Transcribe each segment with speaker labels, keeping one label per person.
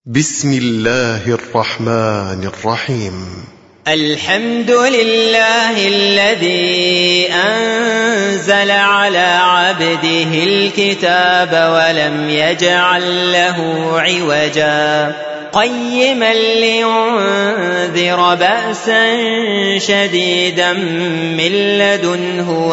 Speaker 1: بسم الله الرحمن الرحيم.
Speaker 2: الحمد لله الذي أنزل على عبده الكتاب ولم يجعل له عوجا قيما لينذر بأسا شديدا من لدنه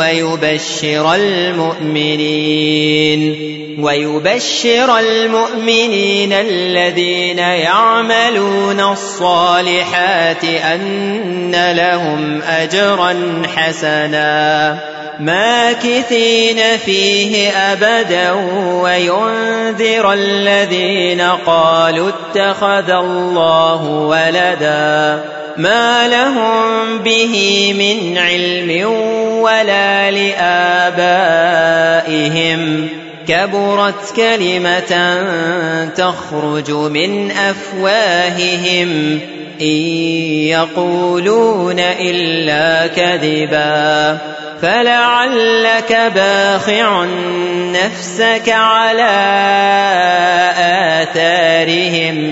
Speaker 2: ويبشر المؤمنين الذين يعملون الصالحات أن لهم أجرا حسنا ماكثين فيه أبدا وينذر الذين قالوا اتخذ الله ولدا ما لهم به من علم ولا لآبائهم كبرت كلمة تخرج من أفواههم إن يقولون إلا كذبا فلعلك باخع نفسك على آثارهم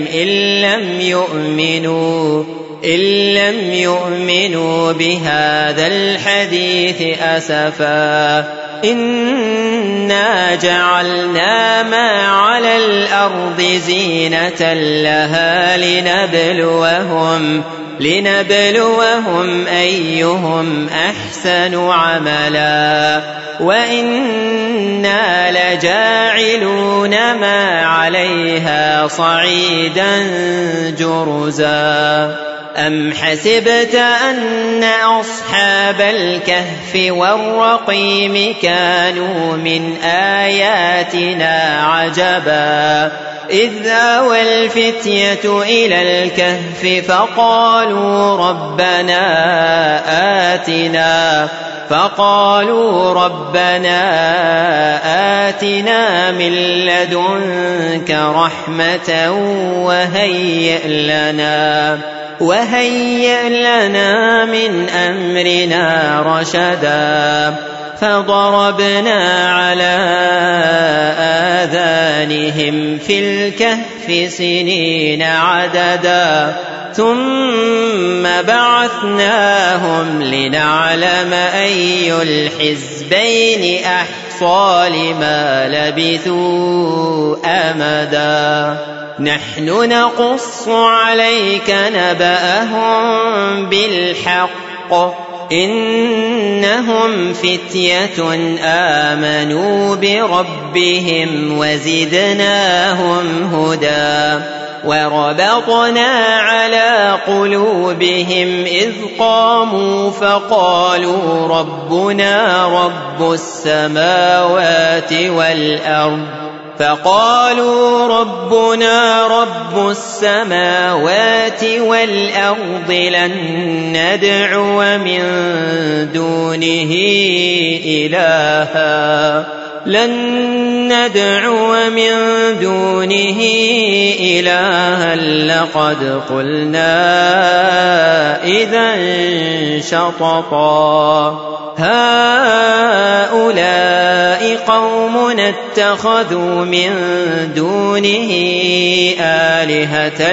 Speaker 2: إن لم يؤمنوا بهذا الحديث أسفا إنا جعلنا ما على الأرض زينة لها لنبلوهم أيهم أحسن عملا وإنا لجاعلون ما عليها صعيدا جرزا أم حسبت أن أصحاب الكهف والرقيم كانوا من آياتنا عجبا إذ آوى الفتية إلى الكهف فقالوا ربنا آتنا من لدنك رحمة وهيئ لنا من أمرنا رشدا فضربنا على آذانهم في الكهف سنين عددا ثم بعثناهم لنعلم أي الحزبين أحصى لما لبثوا أمدا نحن نقص عليك نبأهم بالحق إنهم فتية آمنوا بربهم وزدناهم هدى وربطنا على قلوبهم إذ قاموا فقالوا ربنا رب السماوات والأرض لن ندعو من دونه إلها لقد قلنا إذا شططا هؤلاء قومنا اتخذوا من دونه آلهة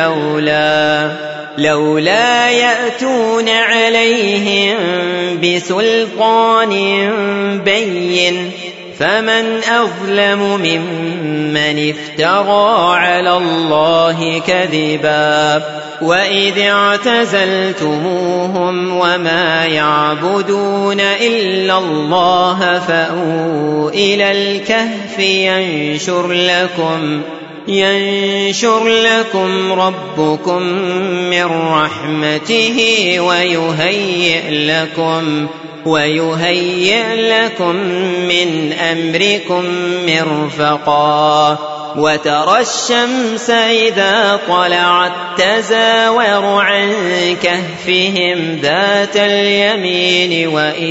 Speaker 2: لولا يأتون عليهم بسلطان بين فمن أظلم ممن افترى على الله كذبا وإذ اعتزلتموهم وما يعبدون إلا الله فأووا إلى الكهف ينشر لكم ربكم من رحمته ويهيئ لكم من أمركم مرفقا وترى الشمس إذا طلعت تزاور عن كهفهم ذات اليمين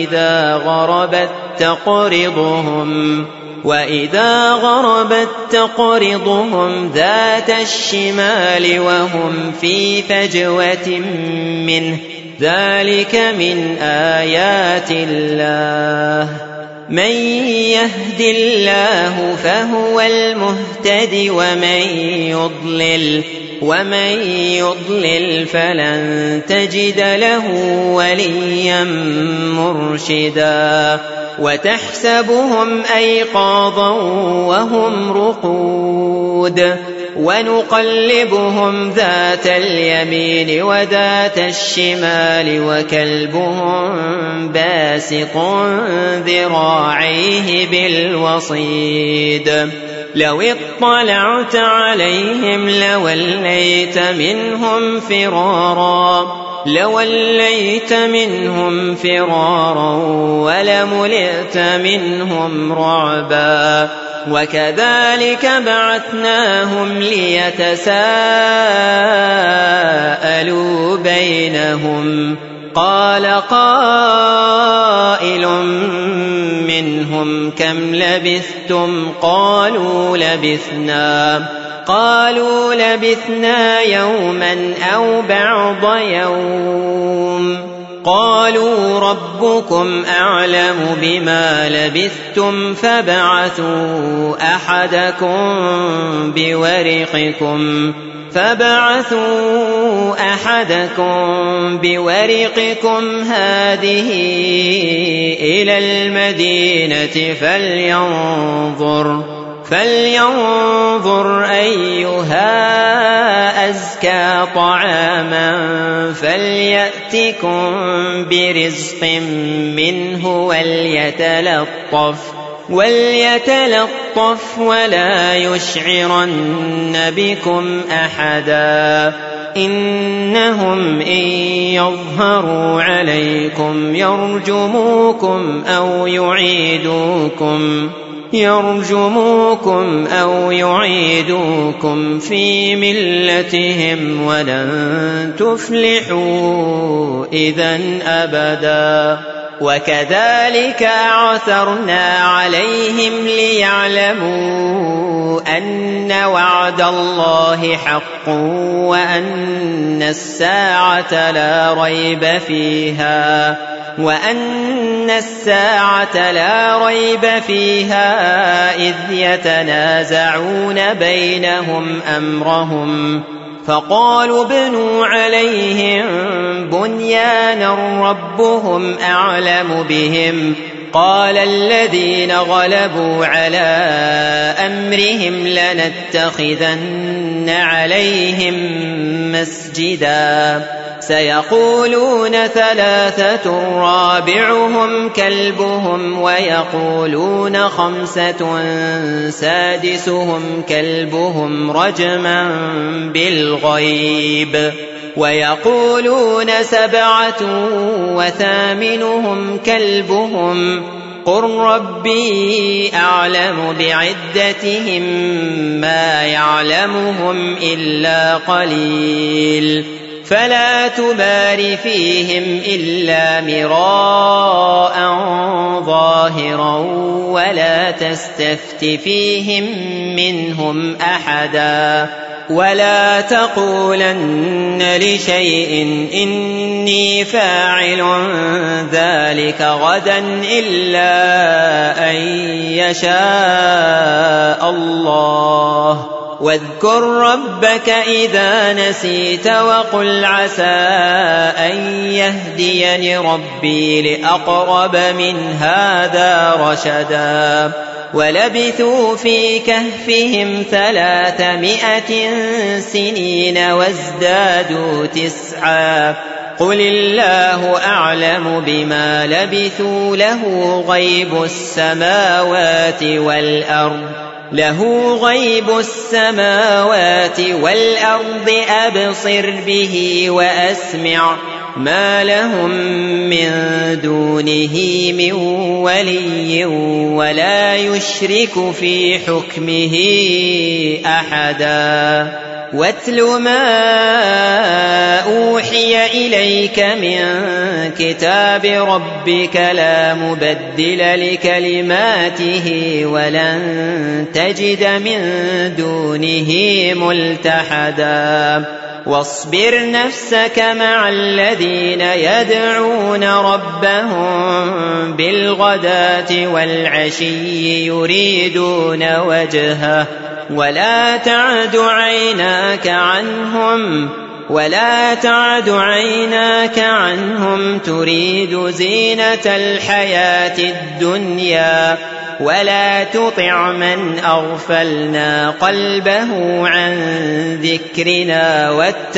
Speaker 2: وإذا غربت تقرضهم ذات الشمال وهم في فجوة منه ذلك من آيات الله من يهد الله فهو المهتد ومن يضلل فلن تجد له وليا مرشدا وتحسبهم أيقاظا وهم رقود ونقلبهم ذات اليمين وذات الشمال وكلبهم باسط ذراعيه بالوصيد لو اطلعت عليهم لوليت منهم فرارا ولملئت منهم رعبا وكذلك بعثناهم ليتساءلوا بينهم قال قائل منهم كم لبثتم قالوا لبثنا يوما أو بعض يوم قالوا ربكم أعلم بما لبثتم فابعثوا أحدكم بورقكم هذه إلى المدينة فلينظر أيها أزكى طعاما فليأتكم برزق منه وليتلطف ولا يشعرن بكم أحدا إنهم إن يظهروا عليكم يرجموكم أو يعيدوكم في ملتهم ولن تفلحوا إذن أبدا وكذلك أعثرنا عليهم ليعلموا أن وعد الله حق وأن الساعة لا ريب فيها إذ يتنازعون بينهم أمرهم فقالوا ابنوا عليهم بنيانا ربهم أعلم بهم قال الذين غلبوا على أمرهم لنتخذن عليهم مسجدا سيقولون 3 رابعهم كلبهم ويقولون 5 سادسهم كلبهم رجما بالغيب ويقولون 7 وثامنهم كلبهم قل ربي أعلم بعدتهم ما يعلمهم إلا قليل فلا تمار فيهم إلا مراء ظاهرا ولا تستفت فيهم منهم أحدا ولا تقولن لشيء إني فاعل ذلك غدا إلا أن يشاء الله واذكر ربك إذا نسيت وقل عسى أن يهديني ربي لأقرب من هذا رشدا ولبثوا في كهفهم 300 سنين وازدادوا 9 قل الله أعلم بما لبثوا له غيب السماوات والأرض أبصر به وأسمع ما لهم من دونه من ولي ولا يشرك في حكمه أحدا واتل ما أوحي إليك من كتاب ربك لا مبدل لكلماته ولن تجد من دونه ملتحدا واصبر نفسك مع الذين يدعون ربهم بالغداة والعشي يريدون وجهه ولا تعد عيناك عنهم تريد زينة الحياة الدنيا ولا تطع من أغفلنا قلبه عن ذكرنا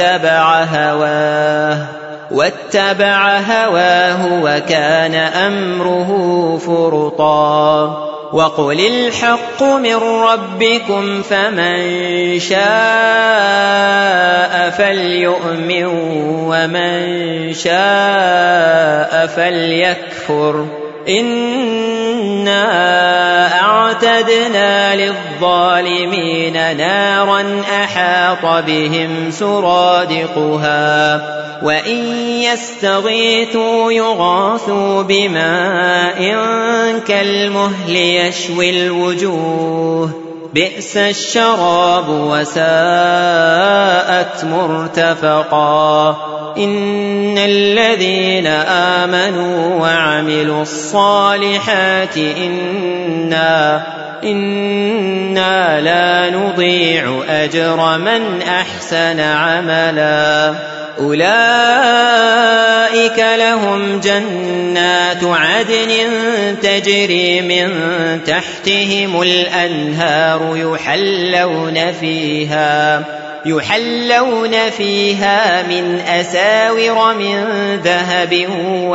Speaker 2: واتبع هواه وكان أمره فرطا وقل الحق من ربكم فمن شاء فليؤمن ومن شاء فليكفر إنا أعتدنا للظالمين نارا أحاط بهم سرادقها وإن يستغيثوا يغاثوا بماء كالمهل يشوي الوجوه بئس الشراب وساءت مرتفقا إن الذين آمنوا وعملوا الصالحات إنا لا نضيع أجر من أحسن عملا أولئك لهم جنات عدن تجري من تحتهم الأنهار يحلون فيها من أساور من ذهب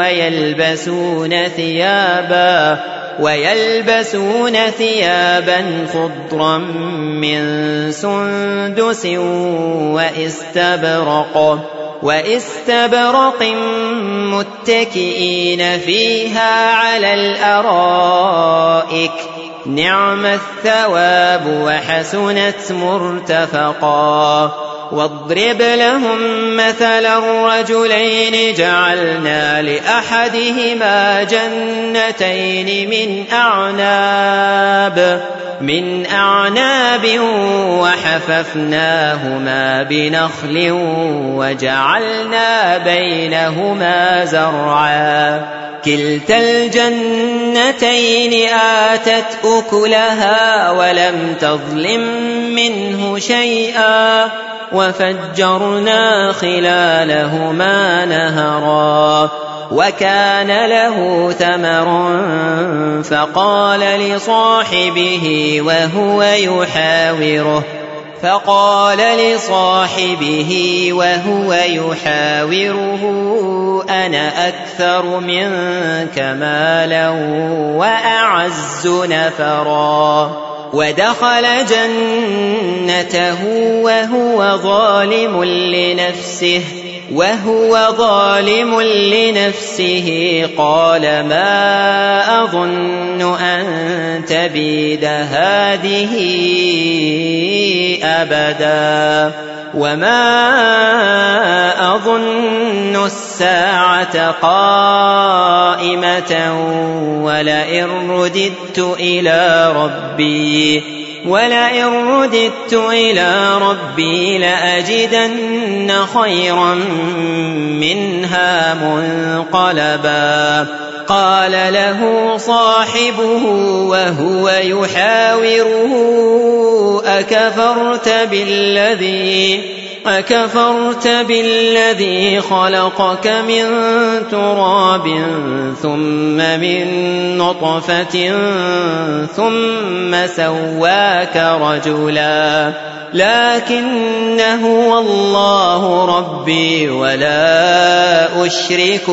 Speaker 2: ويلبسون ثيابا خضرا من سندس واستبرق متكئين فيها على الأرائك نعم الثواب وحسنت مرتفقا واضرب لهم مثلا الرجلين جعلنا لأحدهما جنتين من أعناب وحففناهما بنخل وجعلنا بينهما زرعا كلتا الجنتين آتت أكلها ولم تظلم منه شيئا وفجرنا خلالهما نهرا وكان له ثمر فقال لصاحبه وهو يحاوره أنا أكثر منك مالا وأعز نفرا ودخل جنته وهو ظالم لنفسه قال ما أظن أن تبيد هذه أبدا وما أظن الساعة قائمة ولئن رددت إلى ربي لأجدن خيرا منها منقلبا قال له صاحبه وهو يحاوره أكفرت بالذي خلقك من تراب ثم من نطفة ثم سواك رجلا لكن هو الله ربي ولا أشرك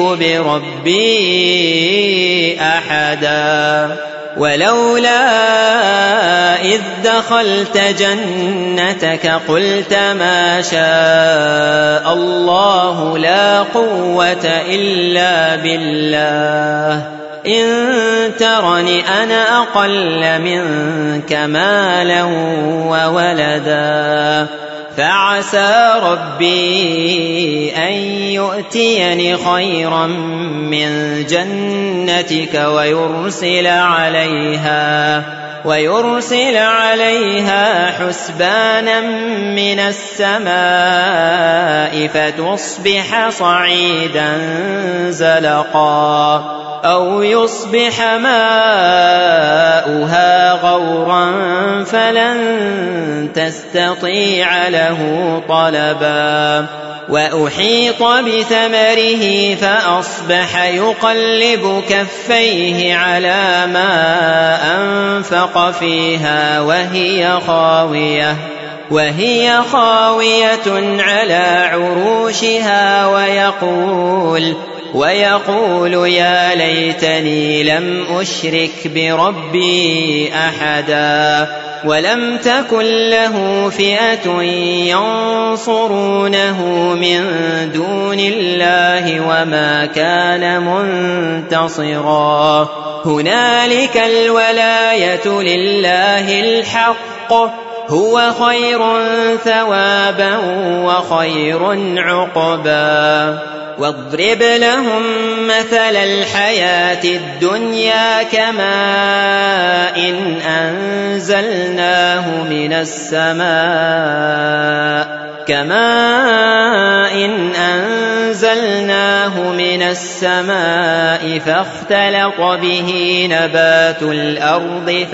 Speaker 2: بربي أحدا ولولا إذ دخلت جنتك قلت ما شاء الله لا قوة إلا بالله إن ترني أنا أقل منك مالا وولدا فعسى ربي أن يؤتيني خيرا ويرسل عليها حسبانا من السماء فتصبح صعيدا زلقا أو يصبح ماؤها غورا فلن تستطيع له طلبا وأحيط بثمره فأصبح يقلب كفيه على ما أنفق فيها وهي خاوية على عروشها ويقول يا ليتني لم أشرك بربي أحدا ولم تكن له فئة ينصرونه من دون الله وما كان منتصرا هنالك الولاية لله الحق هو خير ثوابا وخير عقبا واضرب لهم مثل الحياة الدنيا كماء أنزلناه من السماء فاختلط به نبات الأرض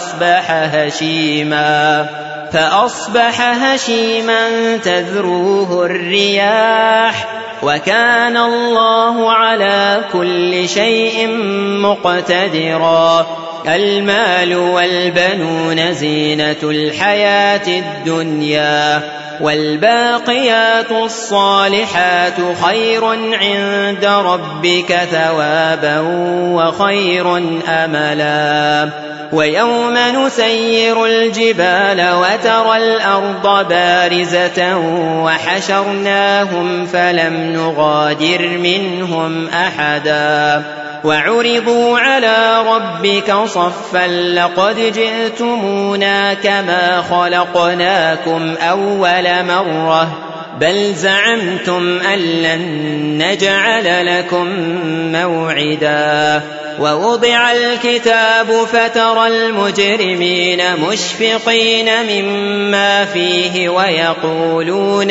Speaker 2: فأصبح هشيما تذروه الرياح وكان الله على كل شيء مقتدرا المال والبنون زينة الحياة الدنيا والباقيات الصالحات خير عند ربك ثوابا وخير أملا ويوم نسير الجبال وترى الأرض بارزة وحشرناهم فلم نغادر منهم أحدا وعرضوا على ربك صفا لقد جئتمونا كما خلقناكم أول مرة بل زعمتم أن لن نجعل لكم موعدا ووضع الكتاب فترى المجرمين مشفقين مما فيه ويقولون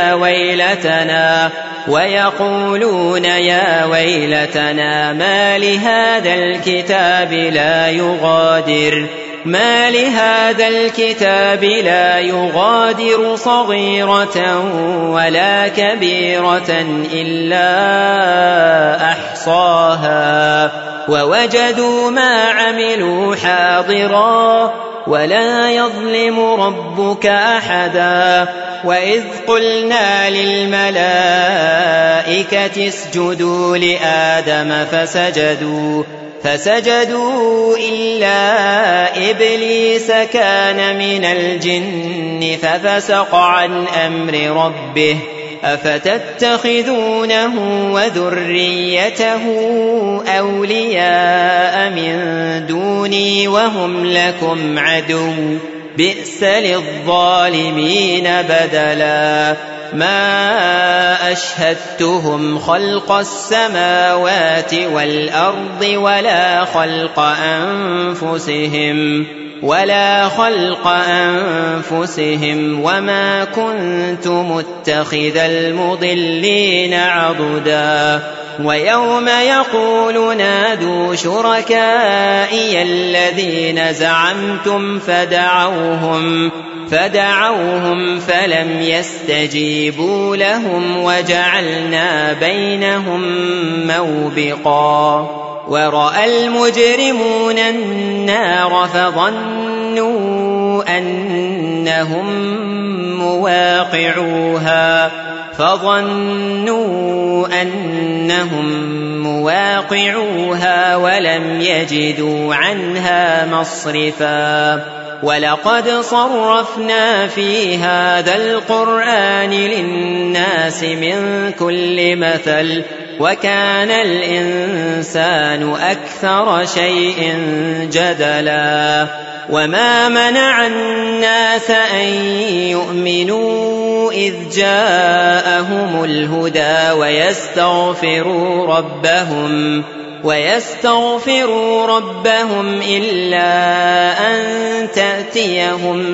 Speaker 2: يا ويلتنا ما لهذا الكتاب لا يغادر صغيرة ولا كبيرة إلا أحصاها ووجدوا ما عملوا حاضرا ولا يظلم ربك أحدا وإذ قلنا للملائكة اسجدوا لآدم فسجدوا إلا إبليس كان من الجن ففسق عن أمر ربه أفتتخذونه وذريته أولياء من دوني وهم لكم عدو بئس للظالمين بدلا ما أشهدتهم خلق السماوات والأرض ولا خلق أنفسهم وما كنت متخذ المضلين عضدا ويوم يقول نادوا شركائي الذين زعمتم فدعوهم فلم يستجيبوا لهم وجعلنا بينهم موبقا ورأى المجرمون النار فظنوا أنهم مواقعوها ولم يجدوا عنها مصرفا ولقد صرفنا في هذا القرآن للناس من كل مثل وكان الإنسان أكثر شيء جدلا وما منع الناس أن يؤمنوا إذ ويستغفروا ربهم إلا أن تأتيهم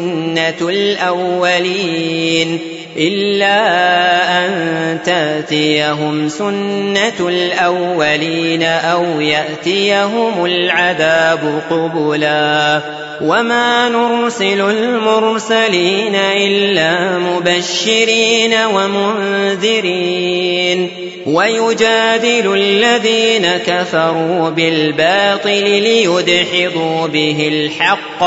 Speaker 2: سنة الأولين أو يأتيهم العذاب قبلا وما نرسل المرسلين إلا مبشرين ومنذرين ويجادل الذين كفروا بالباطل ليدحضوا به الحق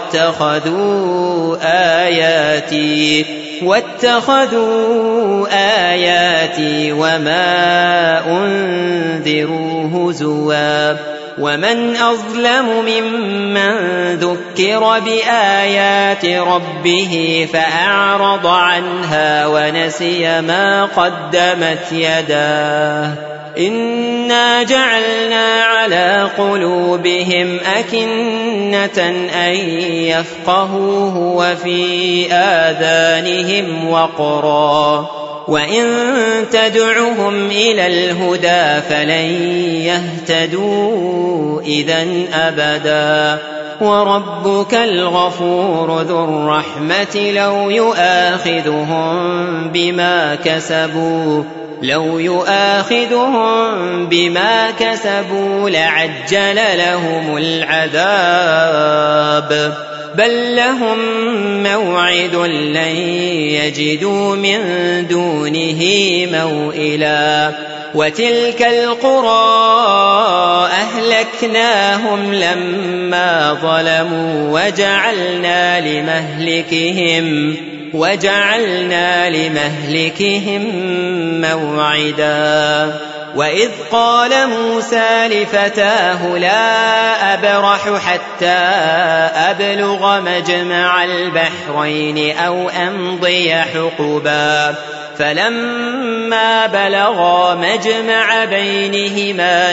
Speaker 2: واتخذوا آياتي وما أنذروا هزوا ومن أظلم ممن ذكر بآيات ربه فأعرض عنها ونسي ما قدمت يداه إنا جعلنا على قلوبهم أكنة أن يفقهوه وفي آذانهم وقرا وإن تدعهم إلى الهدى فلن يهتدوا إذن أبدا وربك الغفور ذو الرحمة لو يؤاخذهم بما كسبوا لعجل لهم العذاب بل لهم موعد لن يجدوا من دونه موئلا وتلك القرى أهلكناهم لما ظلموا وجعلنا لمهلكهم موعدا وإذ قال موسى لفتاه لا أبرح حتى أبلغ مجمع البحرين أو أمضي حقبا فلما بلغا مجمع بينهما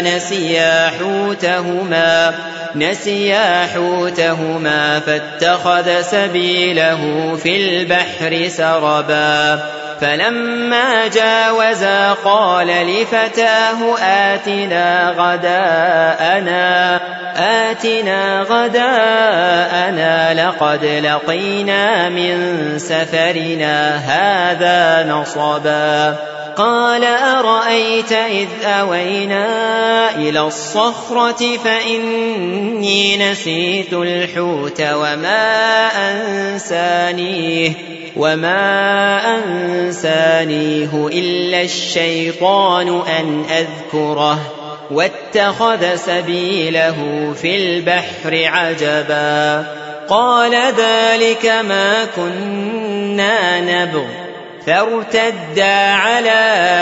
Speaker 2: نسيا حوتهما فاتخذ سبيله في البحر سربا فلما جاوزا قال لفتاه آتنا غداءنا لقد لقينا من سفرنا هذا نصبا قال أرأيت إذ أوينا إلى الصخرة فإني نسيت الحوت وما أنسانيه إلا الشيطان أن أذكره واتخذ سبيله في البحر عجبا قال ذلك ما كنا نبغ فارتدا على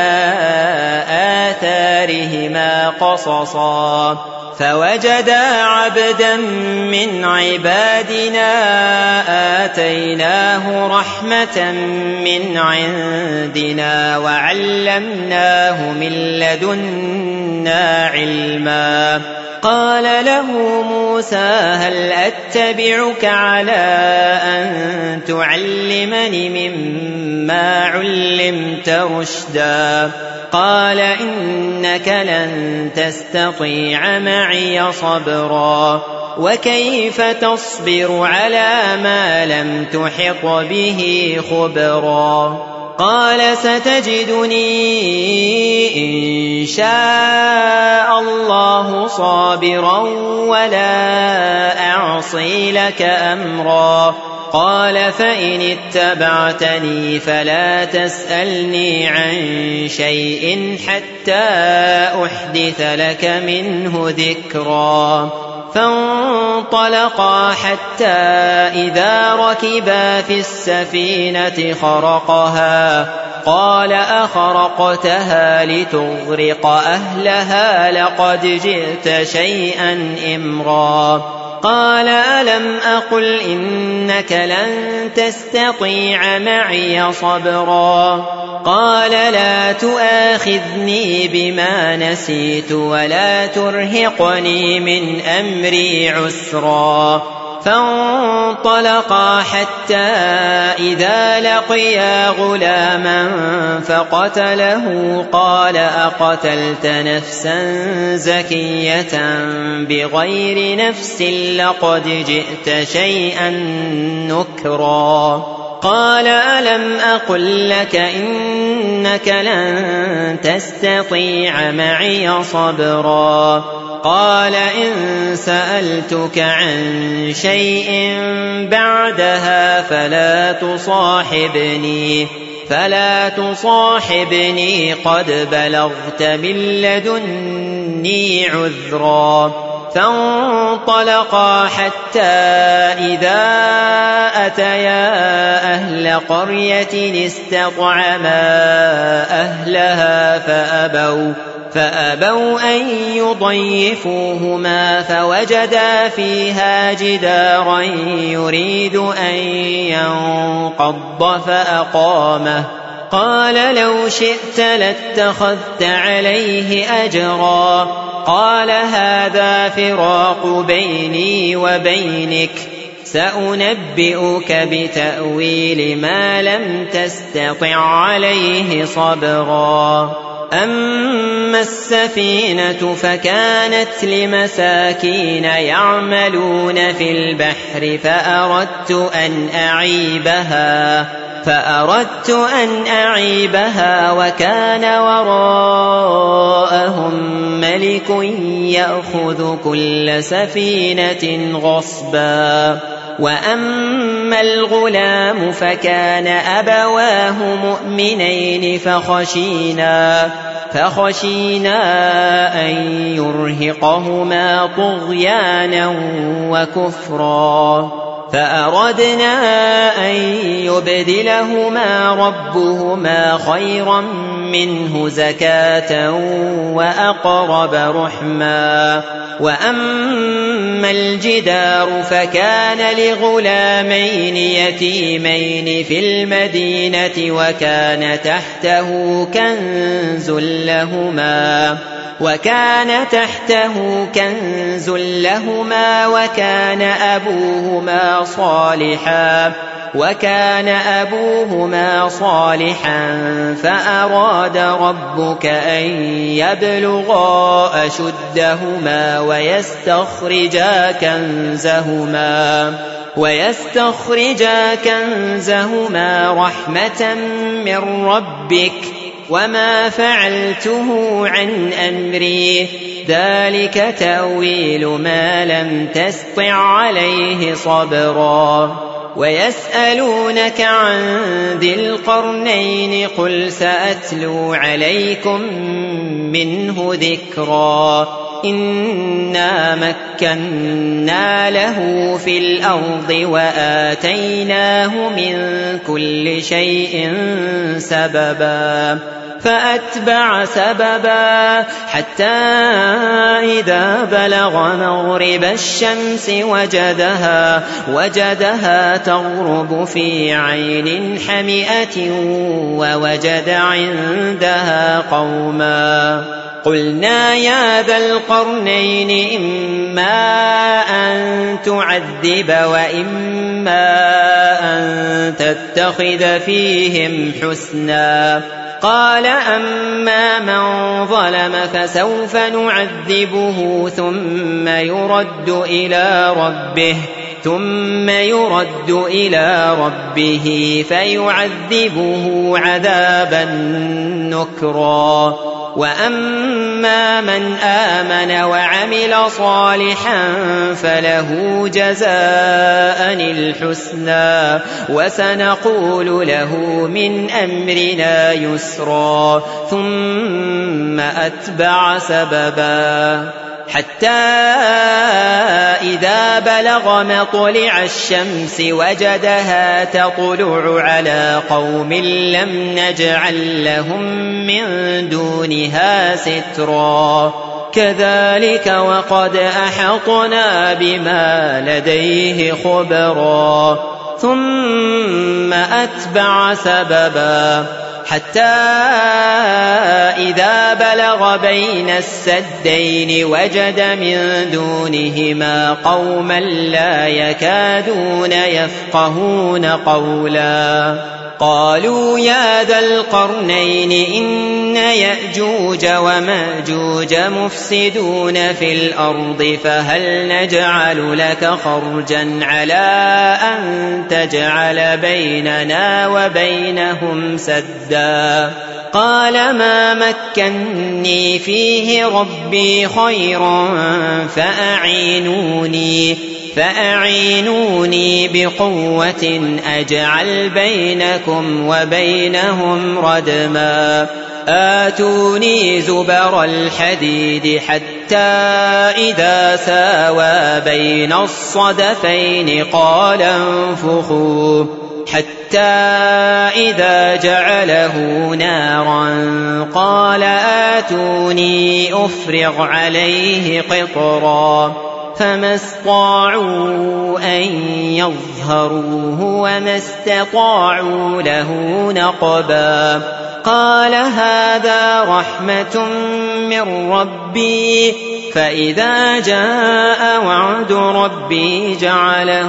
Speaker 2: آثارهما قصصا فوجدا عبدا من عبادنا آتيناه رحمة من عندنا وعلمناه من لدنا علما قال له موسى هل أتبعك على أن تعلمني مما علمت رشدا قال إنك لن تستطيع معي صبرا وكيف تصبر على ما لم تحط به خبرا قال ستجدني إن شاء الله صابرا ولا أعصي لك أمرا قال فإن اتبعتني فلا تسألني عن شيء حتى أحدث لك منه ذكرا فانطلقا حتى إذا ركبا في السفينة خرقها قال أخرقتها لتغرق أهلها لقد جئت شيئا إمرا قال ألم أقل إنك لن تستطيع معي صبرا قال لا تؤاخذني بما نسيت ولا ترهقني من أمري عسرا فانطلقا حتى إذا لقيا غلاما فقتله قال أقتلت نفسا زكية بغير نفس لقد جئت شيئا نكرا قال ألم أقل لك إنك لن تستطيع معي صبرا قال إن سألتك عن شيء بعدها فلا تصاحبني قد بلغت من لدني عذرا فانطلقا حتى إذا أتيا أهل قرية استطعما أهلها فأبوا أن يضيفوهما فوجدا فيها جدارا يريد أن ينقض فأقامه قال لو شئت لاتخذت عليه أجرا قال هذا فراق بيني وبينك سأنبئك بتأويل ما لم تستطع عليه صبرا أما السفينة فكانت لمساكين يعملون في البحر فأردت أن أعيبها وكان وراءهم ملك يأخذ كل سفينة غصبا وأما الغلام فكان أبواه مؤمنين فخشينا أن يرهقهما طغيانا وكفرا فأردنا أن يبدلهما ربهما خيرا منه زكاة وأقرب رحما وأما الجدار فكان لغلامين يتيمين في المدينة وكان تحته كنز لهما وكان أبوهما صالحا فأراد ربك أن يبلغا أشدهما ويستخرجا كنزهما رحمة من ربك وما فعلته عن أمري ذلك تأويل ما لم تستطع عليه صبرا ويسألونك عن ذي القرنين قل سأتلو عليكم منه ذكرا إنا مكنا له في الأرض وآتيناه من كل شيء سببا فأتبع سببا حتى إذا بلغ مغرب الشمس وجدها تغرب في عين حمئة ووجد عندها قوما قلنا يا ذا القرنين إما أن تعذب وإما أن تتخذ فيهم حسنا قال أما من ظلم فسوف نعذبه ثم يرد إلى ربه فيعذبه عذابا نكرا وأما من آمن وعمل صالحا فله جزاء الحسنى وسنقول له من أمرنا يسرا ثم أتبع سببا حتى إذا بلغ مطلع الشمس وجدها تطلع على قوم لم نجعل لهم من دونها سترا كذلك وقد أحطنا بما لديه خبرا ثم أتبع سببا حتى إذا بلغ بين السدين وجد من دونهما قوما لا يكادون يفقهون قولا قالوا يا ذا القرنين إن يأجوج ومأجوج مفسدون في الأرض فهل نجعل لك خرجا على أن تجعل بيننا وبينهم سدا قال ما مكني فيه ربي خير فأعينوني بقوة أجعل بينكم وبينهم ردما آتوني زبر الحديد حتى إذا ساوى بين الصدفين قال انفخوا حتى إذا جعله نارا قال آتوني أفرغ عليه قطرا فما استطاعوا أن يظهروه وما استطاعوا له نقبا قال هذا رحمة من ربي فإذا جاء وعد ربي جعله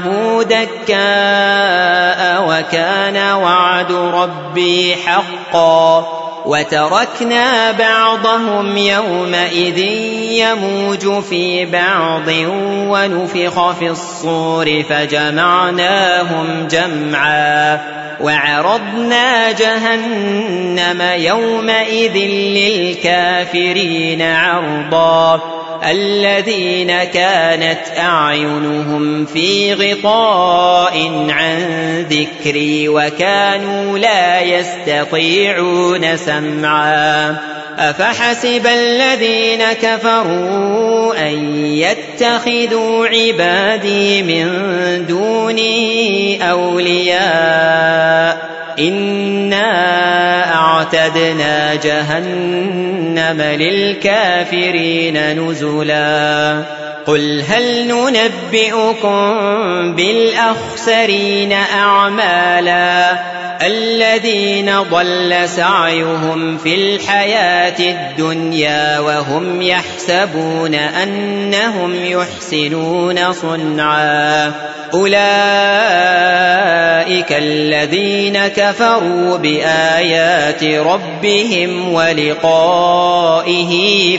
Speaker 2: دكاء وكان وعد ربي حقا وتركنا بعضهم يومئذ يموج في بعض ونفخ في الصور فجمعناهم جمعا وعرضنا جهنم يومئذ للكافرين عرضا الذين كانت أعينهم في غطاء عن ذكري وكانوا لا يستطيعون سمعا أفحسب الذين كفروا أن يتخذوا عبادي من دوني أولياء إنا أعتدنا جهنم للكافرين نزلا قل هل ننبئكم بالأخسرين أعمالا الذين ضل سعيهم في الحياة الدنيا وهم يحسبون أنهم يحسنون صنعا أولئك الذين كفروا بآيات ربهم ولقائه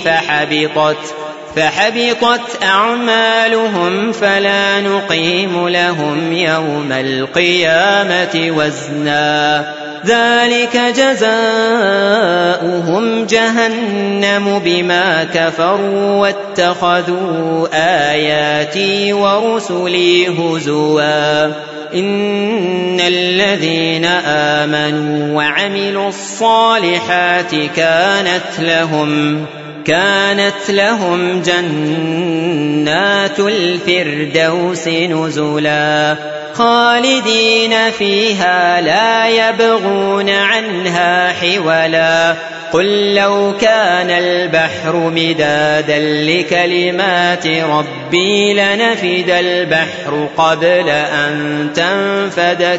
Speaker 2: فحبطت أعمالهم فلا نقيم لهم يوم القيامة وزنا ذلك جزاؤهم جهنم بما كفروا واتخذوا آياتي ورسلي هزوا إن الذين آمنوا وعملوا الصالحات كانت لهم جنات الفردوس نزلا خالدين فيها لا يبغون عنها حولا قل لو كان البحر مدادا لكلمات ربي لنفد البحر قبل أن تنفد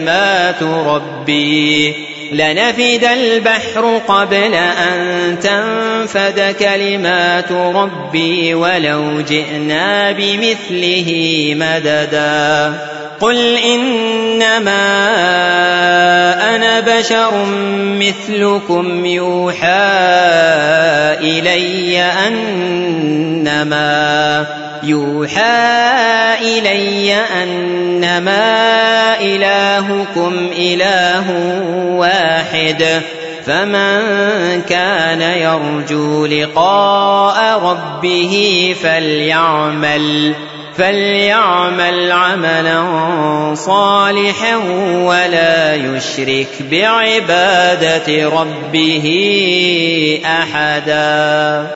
Speaker 2: كلمات ربي ولو جئنا بمثله مددا قل إنما أنا بشر مثلكم يوحى إلي أنما إلهكم إله واحد فمن كان يرجو لقاء ربه فليعمل عملا صالحا ولا يشرك بعبادة ربه أحدا.